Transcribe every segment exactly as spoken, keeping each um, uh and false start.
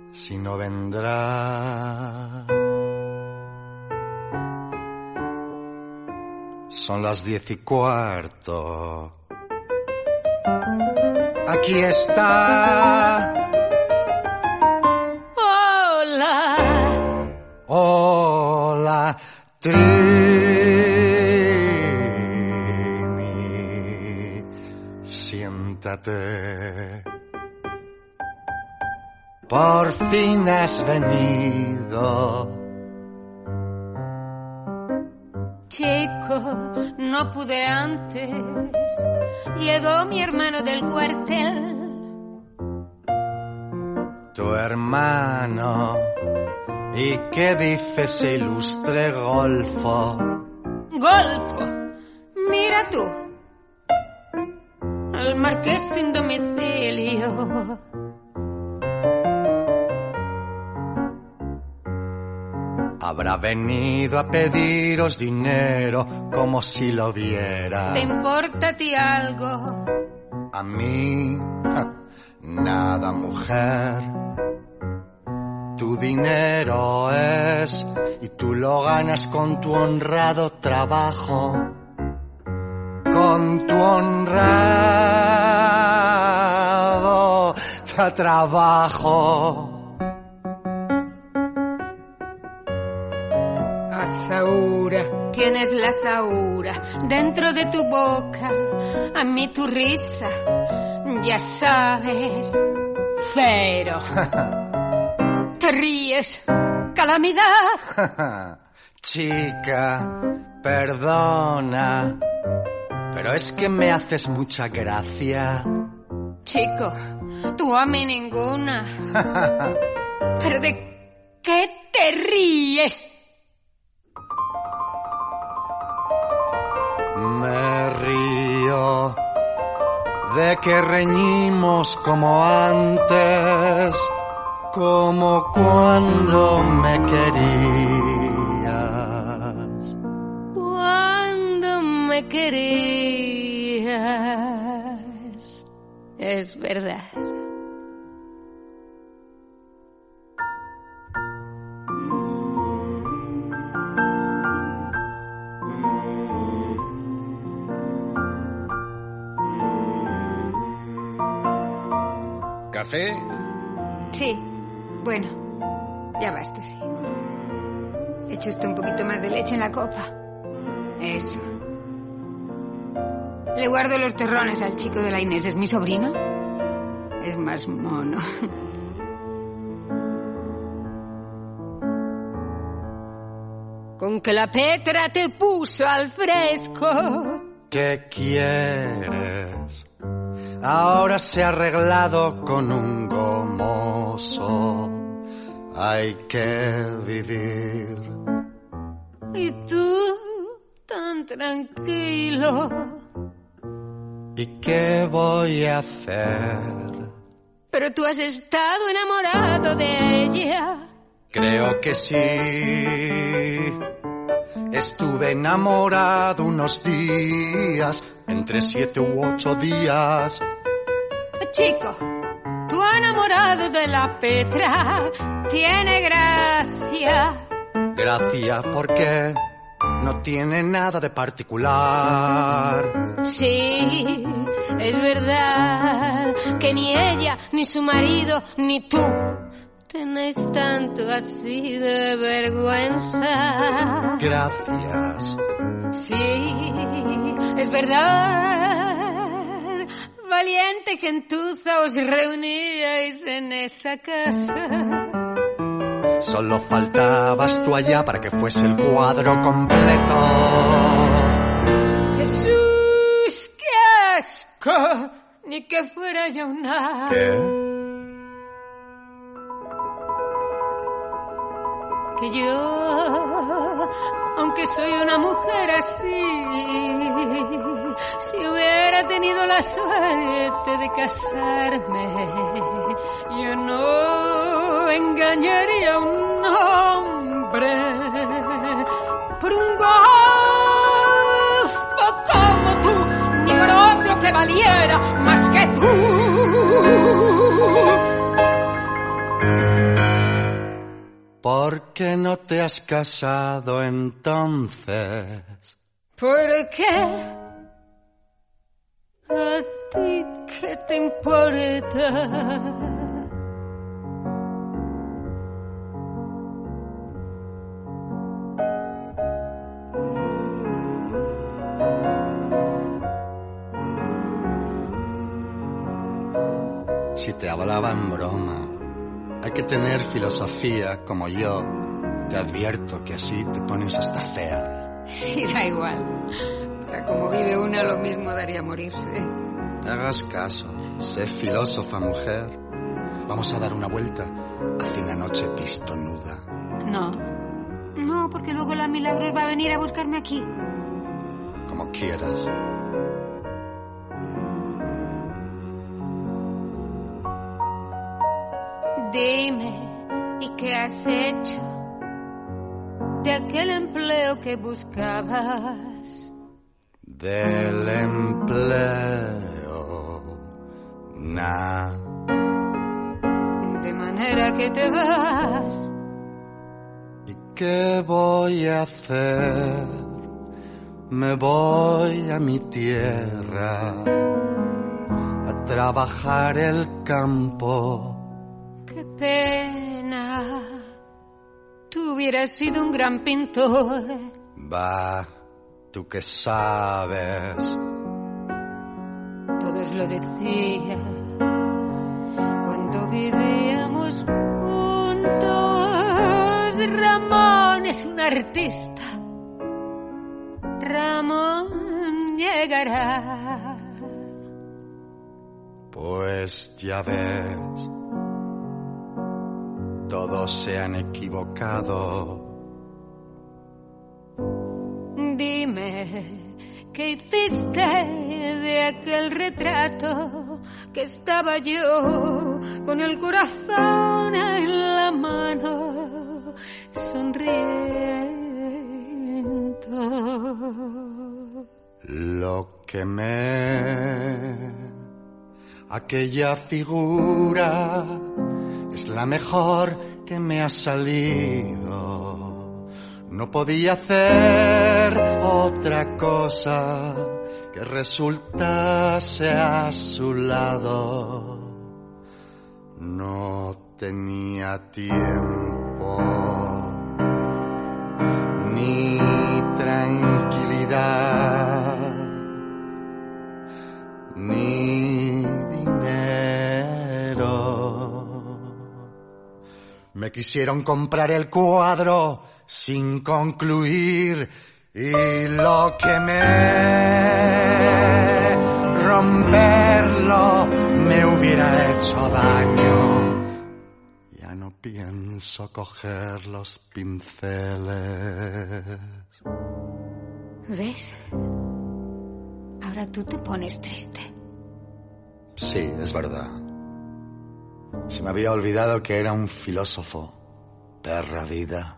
si no vendrá. Son las diez y cuarto. Aquí está. Hola. Hola, Trini. Siéntate. Por fin has venido. Chico, no pude antes. Llegó mi hermano del cuartel. Tu hermano. ¿Y qué dice ese ilustre golfo? Golfo. Mira tú. El marqués sin domicilio. Habrá venido a pediros dinero como si lo viera. ¿Te importa a ti algo? A mí, nada, mujer. Tu dinero es y tú lo ganas con tu honrado trabajo. Con tu honrado trabajo. Asaura, tienes la Asaura dentro de tu boca. A mí tu risa, ya sabes, cero. Te ríes, calamidad. Chica, perdona, pero es que me haces mucha gracia. Chico, tú a mí ninguna. ¿Pero de qué te ríes? Me río de que reñimos como antes, como cuando me querías. Cuando me querías. Es verdad. ¿Café? Sí, bueno, ya basta, sí. Eche usted un poquito más de leche en la copa. Eso. Le guardo los terrones al chico de la Inés. ¿Es mi sobrino? Es más mono. Con que la Petra te puso al fresco. ¿Qué quieres? Ahora se ha arreglado con un gomoso. Hay que vivir. Y tú, tan tranquilo. ¿Y qué voy a hacer? Pero tú has estado enamorado de ella. Creo que sí. Estuve enamorado unos días, entre siete u ocho días. Chico, tú enamorado de la Petra. Tiene gracia. Gracia porque no tiene nada de particular. Sí, es verdad que ni ella, ni su marido, ni tú tenéis tanto así de vergüenza. Gracias. Sí, es verdad. Valiente gentuza os reuníais en esa casa. Solo faltabas tú allá para que fuese el cuadro completo. Jesús, qué asco. Ni que fuera yo una... ¿Qué? Que yo, aunque soy una mujer así, si hubiera tenido la suerte de casarme, yo no engañaría a un hombre por un golfo como tú, ni por otro que valiera más que tú. qué no te has casado entonces? ¿Por qué? ¿A ti qué te importa? Si te hablaba en broma, hay que tener filosofía como yo. Te advierto que así te pones hasta fea. Sí, da igual. Para como vive una, lo mismo daría morirse. Hagas caso, sé filósofa, mujer. Vamos a dar una vuelta hacia una noche pistonuda. No, no, porque luego la Milagros va a venir a buscarme aquí. Como quieras. Dime, ¿y qué has hecho de aquel empleo que buscabas? Del empleo, nada. De manera que te vas. ¿Y qué voy a hacer? Me voy a mi tierra a trabajar el campo. Qué pena. Tú hubieras sido un gran pintor. Va, tú qué sabes. Todos lo decían cuando vivíamos juntos. Ramón es un artista. Ramón llegará. Pues ya ves, todos se han equivocado. Dime, ¿qué hiciste de aquel retrato que estaba yo con el corazón en la mano, sonriendo? Lo que me... aquella figura es la mejor que me ha salido. No podía hacer otra cosa que resultase a su lado. No tenía tiempo ni tranquilidad ni dinero. Me quisieron comprar el cuadro sin concluir y lo que me romperlo me hubiera hecho daño. Ya no pienso coger los pinceles. ¿Ves? Ahora tú te pones triste. Sí, es verdad. Se me había olvidado que era un filósofo. Perra vida.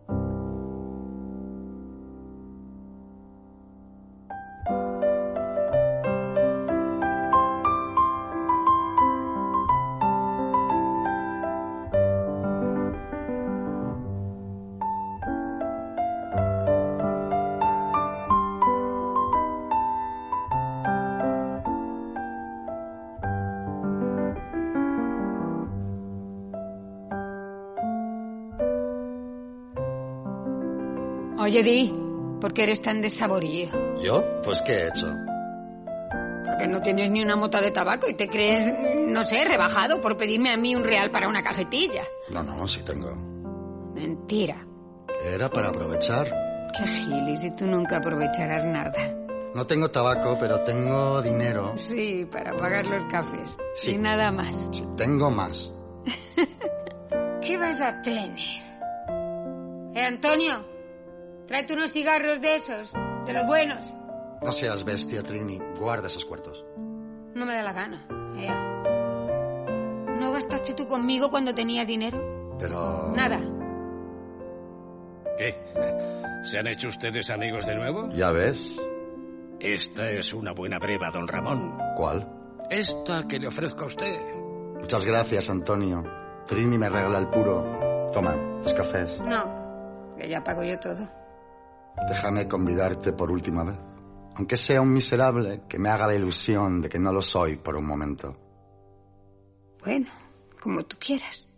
Oye, Di, ¿por qué eres tan desaborío? ¿Yo? Pues ¿qué he hecho? Porque no tienes ni una mota de tabaco y te crees, no sé, rebajado por pedirme a mí un real para una cajetilla. No, no, sí tengo. Mentira. Era para aprovechar. Qué gilis, y tú nunca aprovecharás nada. No tengo tabaco, pero tengo dinero. Sí, para pagar los cafés. Sí. Y nada más. Sí, tengo más. ¿Qué vas a tener? Eh, Antonio, tráete unos cigarros de esos, de los buenos. No seas bestia, Trini. Guarda esos cuartos. No me da la gana. Ea. ¿No gastaste tú conmigo cuando tenías dinero? Pero... Nada. ¿Qué? ¿Se han hecho ustedes amigos de nuevo? ¿Ya ves? Esta es una buena breva, don Ramón. ¿Cuál? Esta que le ofrezco a usted. Muchas gracias, Antonio. Trini me regala el puro. Toma, los cafés. No, que ya pago yo todo. Déjame convidarte por última vez. Aunque sea un miserable, que me haga la ilusión de que no lo soy por un momento. Bueno, como tú quieras.